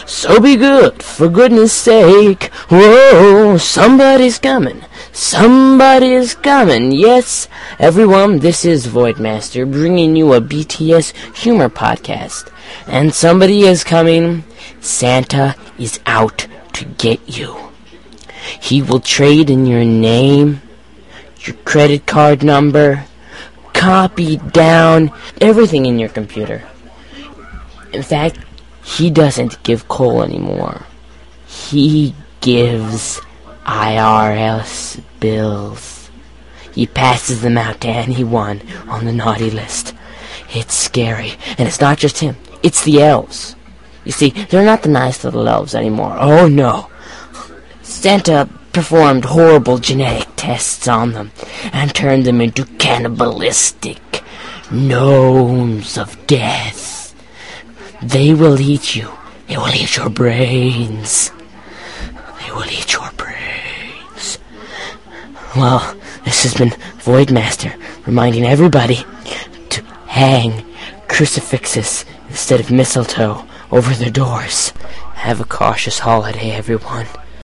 So be good, for goodness sake. Whoa, somebody's coming. Somebody is coming. Yes, everyone, this is Voidmaster bringing you a BTS humor podcast. And somebody is coming. Santa is out to get you. He will trade in your name, your credit card number, copy down everything in your computer. In fact, he doesn't give coal anymore. He gives IRS bills. He passes them out to anyone on the naughty list. It's scary. And it's not just him. It's the elves. You see, they're not the nice little elves anymore. Oh, no. Santa performed horrible genetic tests on them and turned them into cannibalistic gnomes of death. They will eat you. They will eat your brains. They will eat your brains. Well, this has been Voidmaster reminding everybody to hang crucifixes instead of mistletoe over their doors. Have a cautious holiday, everyone.